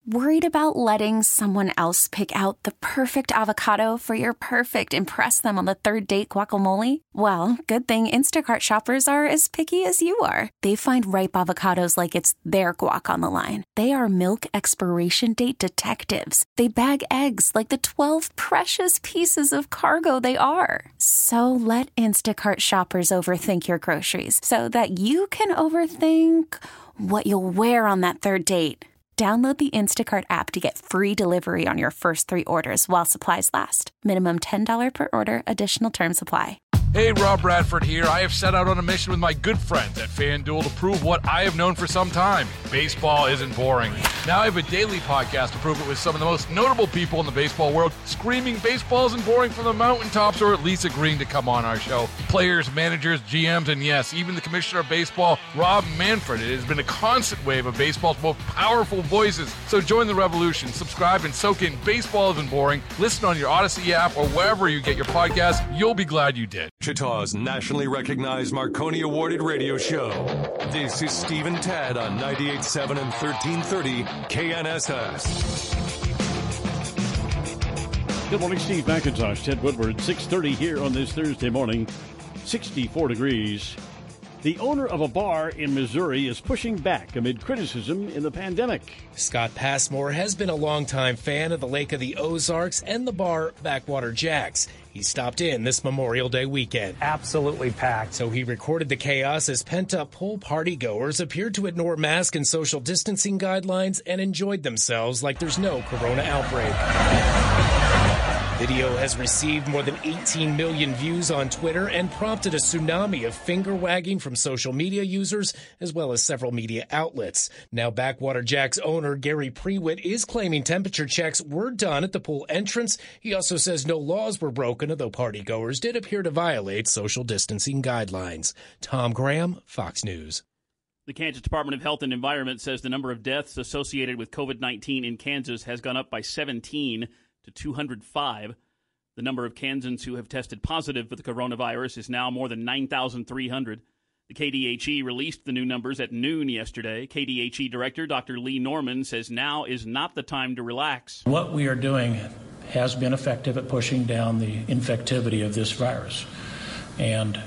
Worried about letting someone else pick out the perfect avocado for your perfect impress them on the third date guacamole? Well, good thing Instacart shoppers are as picky as you are. They find ripe avocados like it's their guac on the line. They are milk expiration date detectives. They bag eggs like the 12 precious pieces of cargo they are. So let Instacart shoppers overthink your groceries so that you can overthink what you'll wear on that third date. Download the Instacart app to get free delivery on your first 3 orders while supplies last. Minimum $10 per order. Additional terms apply. Hey, Rob Bradford here. I have set out on a mission with my good friends at FanDuel to prove what I have known for some time. Baseball isn't boring. Now I have a daily podcast to prove it with some of the most notable people in the baseball world, screaming baseball isn't boring from the mountaintops, or at least agreeing to come on our show. Players, managers, GMs, and yes, even the commissioner of baseball, Rob Manfred. It has been a constant wave of baseball's most powerful voices. So join the revolution. Subscribe and soak in Baseball Isn't Boring. Listen on your Odyssey app or wherever you get your podcasts. You'll be glad you did. Wichita's nationally recognized Marconi awarded radio show. This is Steve and Tad on 98.7 and 1330 KNSS. Good morning, Steve McIntosh, Ted Woodward, 6:30 here on this Thursday morning, 64 degrees. The owner of a bar in Missouri is pushing back amid criticism in the pandemic. Scott Passmore has been a longtime fan of the Lake of the Ozarks and the bar Backwater Jacks. He stopped in this Memorial Day weekend. Absolutely packed. So he recorded the chaos as pent-up pool partygoers appeared to ignore mask and social distancing guidelines and enjoyed themselves like there's no corona outbreak. Video has received more than 18 million views on Twitter and prompted a tsunami of finger-wagging from social media users as well as several media outlets. Now Backwater Jacks owner Gary Prewitt is claiming temperature checks were done at the pool entrance. He also says no laws were broken, although partygoers did appear to violate social distancing guidelines. Tom Graham, Fox News. The Kansas Department of Health and Environment says the number of deaths associated with COVID-19 in Kansas has gone up by 17 to 205. The number of Kansans who have tested positive for the coronavirus is now more than 9,300. The KDHE released the new numbers at noon yesterday. KDHE Director Dr. Lee Norman says now is not the time to relax. What we are doing has been effective at pushing down the infectivity of this virus. And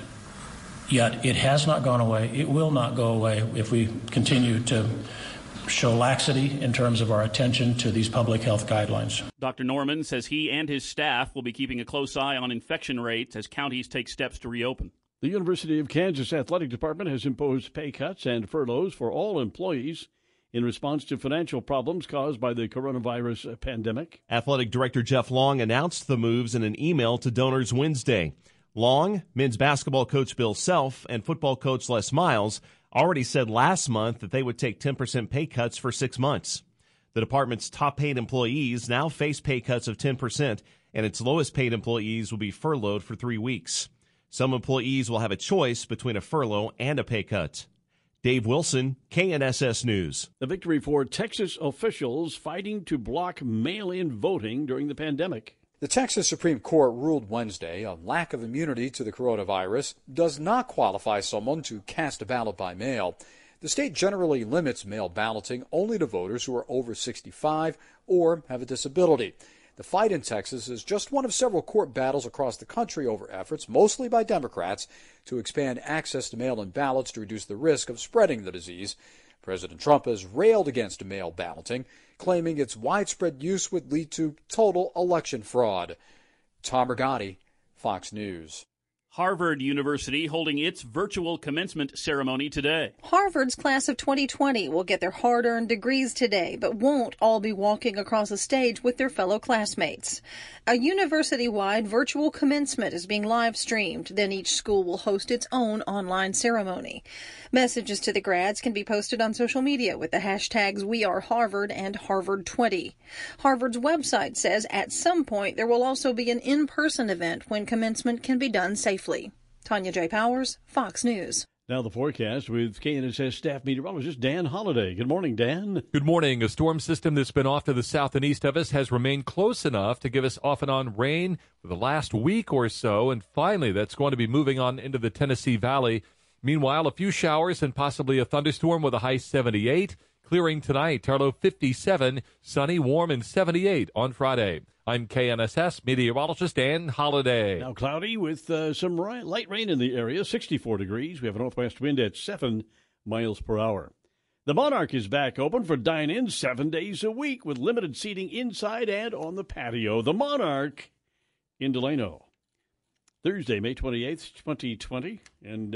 yet it has not gone away. It will not go away if we continue to show laxity in terms of our attention to these public health guidelines. Dr. Norman says he and his staff will be keeping a close eye on infection rates as counties take steps to reopen. The University of Kansas Athletic Department has imposed pay cuts and furloughs for all employees in response to financial problems caused by the coronavirus pandemic. Athletic Director Jeff Long announced the moves in an email to donors Wednesday. Long, men's basketball coach Bill Self, and football coach Les Miles already said last month that they would take 10% pay cuts for 6 months. The department's top-paid employees now face pay cuts of 10%, and its lowest-paid employees will be furloughed for 3 weeks. Some employees will have a choice between a furlough and a pay cut. Dave Wilson, KNSS News. A victory for Texas officials fighting to block mail-in voting during the pandemic. The Texas Supreme Court ruled Wednesday a lack of immunity to the coronavirus does not qualify someone to cast a ballot by mail. The state generally limits mail balloting only to voters who are over 65 or have a disability. The fight in Texas is just one of several court battles across the country over efforts, mostly by Democrats, to expand access to mail-in ballots to reduce the risk of spreading the disease. President Trump has railed against mail balloting, claiming its widespread use would lead to total election fraud. Tom Rigotti, Fox News. Harvard University holding its virtual commencement ceremony today. Harvard's class of 2020 will get their hard-earned degrees today, but won't all be walking across a stage with their fellow classmates. A university-wide virtual commencement is being live-streamed. Then each school will host its own online ceremony. Messages to the grads can be posted on social media with the hashtags #WeAreHarvard and Harvard20. Harvard's website says at some point there will also be an in-person event when commencement can be done safely. Tanya J. Powers, Fox News. Now the forecast with KNSS staff meteorologist Dan Holliday. Good morning, Dan. Good morning. A storm system that's been off to the south and east of us has remained close enough to give us off and on rain for the last week or so, and finally that's going to be moving on into the Tennessee Valley. Meanwhile, a few showers and possibly a thunderstorm with a high 78. Clearing tonight, Tarlow 57, sunny, warm, and 78 on Friday. I'm KNSS meteorologist Dan Holliday. Now cloudy with some light rain in the area, 64 degrees. We have a northwest wind at 7 miles per hour. The Monarch is back open for dine-in 7 days a week with limited seating inside and on the patio. The Monarch in Delano. Thursday, May 28th, 2020. And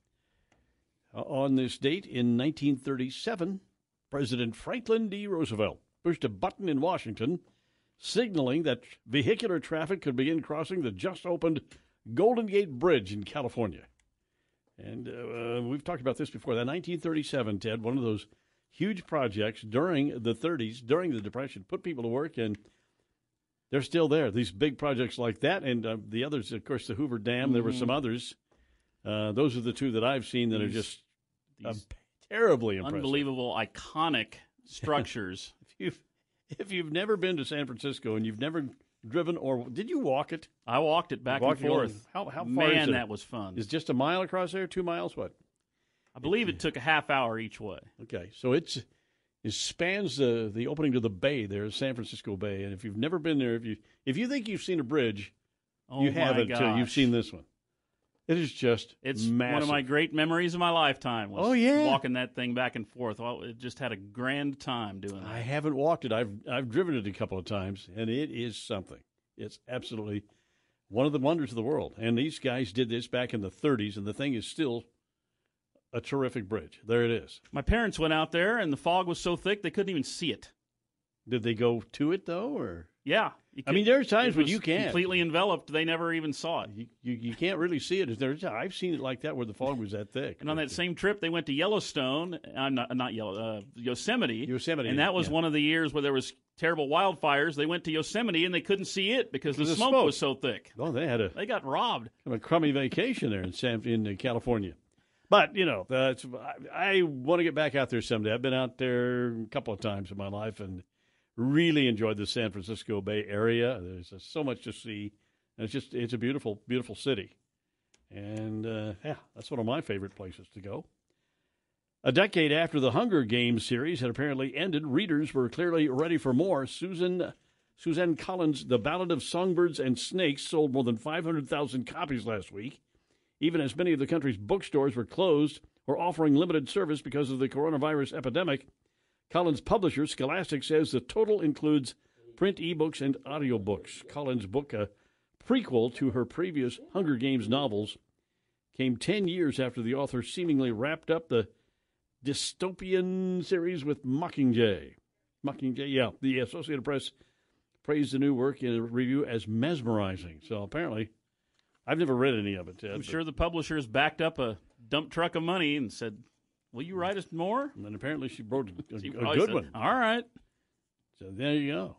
on this date in 1937, President Franklin D. Roosevelt pushed a button in Washington signaling that vehicular traffic could begin crossing the just-opened Golden Gate Bridge in California. And we've talked about this before. That 1937, Ted, one of those huge projects during the 30s, during the Depression, put people to work, and they're still there. These big projects like that, and the others, of course, the Hoover Dam. There were some others. Those are the two that I've seen that are just terribly impressive. Unbelievable, iconic structures. If you've never been to San Francisco and you've never driven, or did you walk it? I walked it back and forth. How far Man, is it? that was fun. Is just a mile across there, 2 miles, what? I believe it took a half hour each way. Okay, so it spans the opening to the bay there, San Francisco Bay. And if you've never been there, if you think you've seen a bridge, you haven't until you've seen this one. It is just massive. One of my great memories of my lifetime was walking that thing back and forth. Well, it just had a grand time doing that. I haven't walked it. I've driven it a couple of times, and it is something. It's absolutely one of the wonders of the world. And these guys did this back in the 30s, and the thing is still a terrific bridge. There it is. My parents went out there, and the fog was so thick they couldn't even see it. Did they go to it, though? Or yeah. I mean, there's times when you can't. Completely enveloped. They never even saw it. You can't really see it. I've seen it like that where the fog was that thick. And on that same trip, they went to Yellowstone. Yosemite. Yosemite. And that was one of the years where there was terrible wildfires. They went to Yosemite, and they couldn't see it because the smoke was so thick. Oh, they got robbed. A crummy vacation there in California. But, I want to get back out there someday. I've been out there a couple of times in my life and really enjoyed the San Francisco Bay Area. There's so much to see. And it's a beautiful, beautiful city. And, that's one of my favorite places to go. A decade after the Hunger Games series had apparently ended, readers were clearly ready for more. Suzanne Collins' The Ballad of Songbirds and Snakes sold more than 500,000 copies last week, even as many of the country's bookstores were closed or offering limited service because of the coronavirus epidemic. Collins' publisher, Scholastic, says the total includes print ebooks and audiobooks. Collins' book, a prequel to her previous Hunger Games novels, came 10 years after the author seemingly wrapped up the dystopian series with Mockingjay. The Associated Press praised the new work in a review as mesmerizing. So apparently, I've never read any of it, Ted. I'm sure the publishers backed up a dump truck of money and said, will you write us more? And then apparently she wrote a good one. All right. So there you go.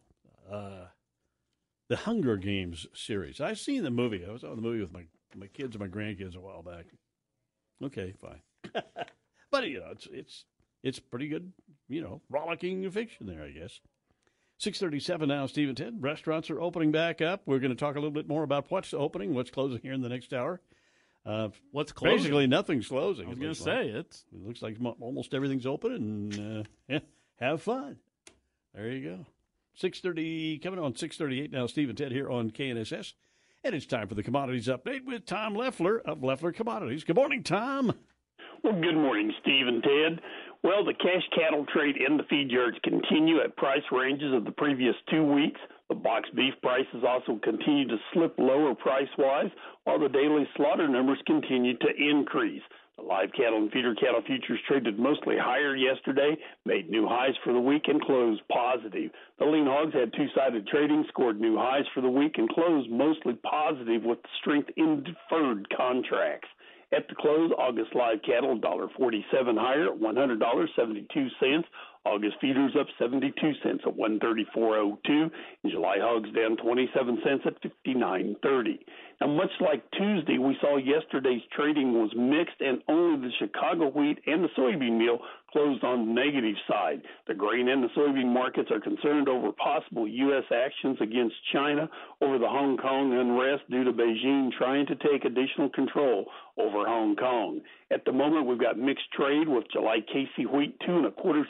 The Hunger Games series. I've seen the movie. I was on the movie with my kids and my grandkids a while back. Okay, fine. But, it's pretty good, rollicking fiction there, I guess. 6:37 now, Steve and Ted. Restaurants are opening back up. We're going to talk a little bit more about what's opening, what's closing here in the next hour. What's closing? Basically, nothing's closing. I was going to say it looks like almost everything's open, and have fun. There you go. 6:30 coming on 6:38 now. Steve and Ted here on KNSS, and it's time for the commodities update with Tom Leffler of Leffler Commodities. Good morning, Tom. Well, good morning, Steve and Ted. Well, the cash cattle trade in the feed yards continue at price ranges of the previous 2 weeks. The box beef prices also continue to slip lower price-wise, while the daily slaughter numbers continue to increase. The live cattle and feeder cattle futures traded mostly higher yesterday, made new highs for the week, and closed positive. The lean hogs had two-sided trading, scored new highs for the week, and closed mostly positive with strength in deferred contracts. At the close, August live cattle $1.47 higher at $100.72. August feeders up 72 cents at $134.02. And July hogs down 27 cents at $59.30. Now, much like Tuesday, we saw yesterday's trading was mixed, and only the Chicago wheat and the soybean meal closed on the negative side. The grain and the soybean markets are concerned over possible U.S. actions against China over the Hong Kong unrest due to Beijing trying to take additional control over Hong Kong. At the moment, we've got mixed trade with July KC wheat 2 1/4 cents higher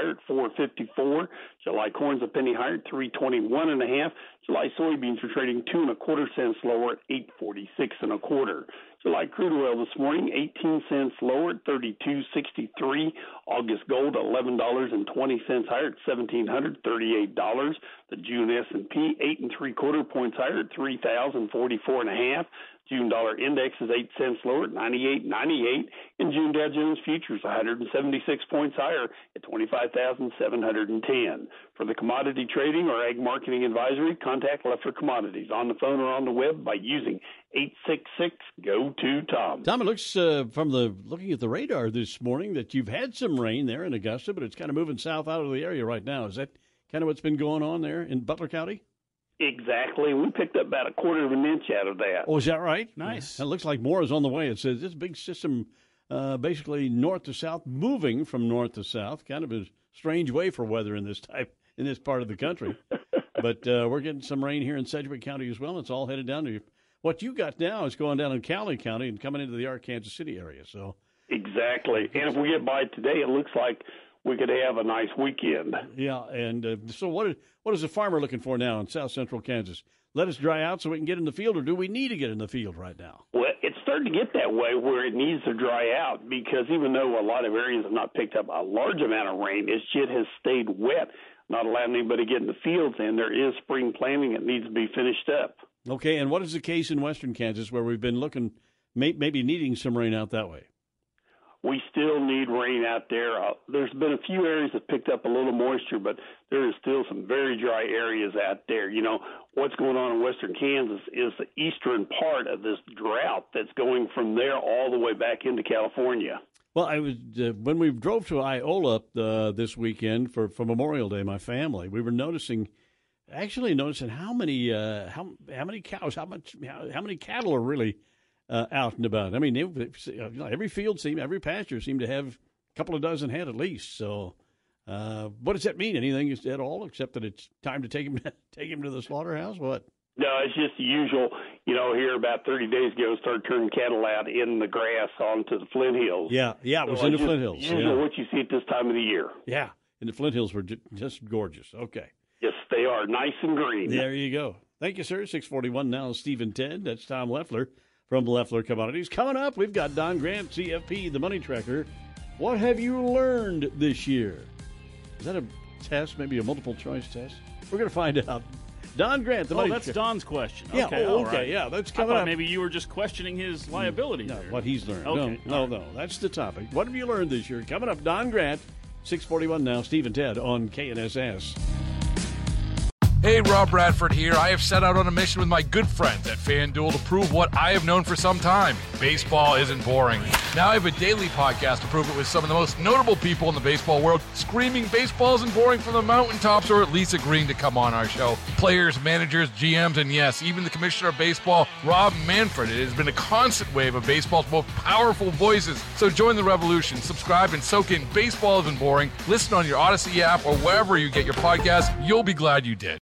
higher at $4.54. July corn's a penny higher at $3.21.5. July soybeans are trading 2 1/4 cents lower at $8.46 1/4. July crude oil this morning 18 cents lower at $32.63. August gold $11.20 higher at $1,738. The June S&P 8 3/4 points higher at 3,044.5. June dollar index is 8 cents lower at 98.98, and June Dow Jones futures 176 points higher at 25,710. For the commodity trading or ag marketing advisory, contact Leffler Commodities on the phone or on the web by using 866-GO-TO-TOM. Tom, it looks looking at the radar this morning that you've had some rain there in Augusta, but it's kind of moving south out of the area right now. Is that kind of what's been going on there in Butler County? Exactly. We picked up about 1/4 of an inch out of that. Oh, is that right? Nice. It looks like more is on the way. It says this big system, basically north to south, moving from north to south. Kind of a strange way for weather in this part of the country. But we're getting some rain here in Sedgwick County as well. It's all headed down to what you got now is going down in Cowley County and coming into the Arkansas City area. So exactly. And if we get by today, it looks like we could have a nice weekend. Yeah, and so what is the farmer looking for now in south central Kansas? Let us dry out so we can get in the field, or do we need to get in the field right now? Well, it's starting to get that way where it needs to dry out because even though a lot of areas have not picked up a large amount of rain, it just has stayed wet, not allowing anybody to get in the fields, and there is spring planting that needs to be finished up. Okay, and what is the case in western Kansas where we've been looking, maybe needing some rain out that way? We still need rain out there. There's been a few areas that picked up a little moisture, but there is still some very dry areas out there. You know, what's going on in western Kansas is the eastern part of this drought that's going from there all the way back into California. Well, I was when we drove to Iola this weekend for Memorial Day, my family, we were noticing how many cows, how many cattle are really out and about. I mean, every every pasture seemed to have a couple of dozen head at least. So, what does that mean? Anything at all, except that it's time to take him to the slaughterhouse? What? No, it's just the usual. You know, here about 30 days ago, started turning cattle out in the grass onto the Flint Hills. Yeah, it was in the Flint Hills. Usually what you see at this time of the year. Yeah, and the Flint Hills were just gorgeous. Okay. Yes, they are nice and green. There you go. Thank you, sir. 641 now, Steve and Ted. That's Tom Leffler from Leffler Commodities. Coming up, we've got Don Grant, CFP, the Money Tracker. What have you learned this year? Is that a test, maybe a multiple choice test? We're going to find out. Don Grant, the Money Tracker. Oh, that's Don's question. Yeah, okay. Okay, yeah, that's coming up. Maybe you were just questioning his liability. No, there. what he's learned. Okay. No, that's the topic. What have you learned this year? Coming up, Don Grant, 641 now, Steve and Ted on KNSS. Hey, Rob Bradford here. I have set out on a mission with my good friends at FanDuel to prove what I have known for some time. Baseball isn't boring. Now I have a daily podcast to prove it with some of the most notable people in the baseball world, screaming baseball isn't boring from the mountaintops or at least agreeing to come on our show. Players, managers, GMs, and yes, even the commissioner of baseball, Rob Manfred. It has been a constant wave of baseball's most powerful voices. So join the revolution. Subscribe and soak in Baseball Isn't Boring. Listen on your Odyssey app or wherever you get your podcasts. You'll be glad you did.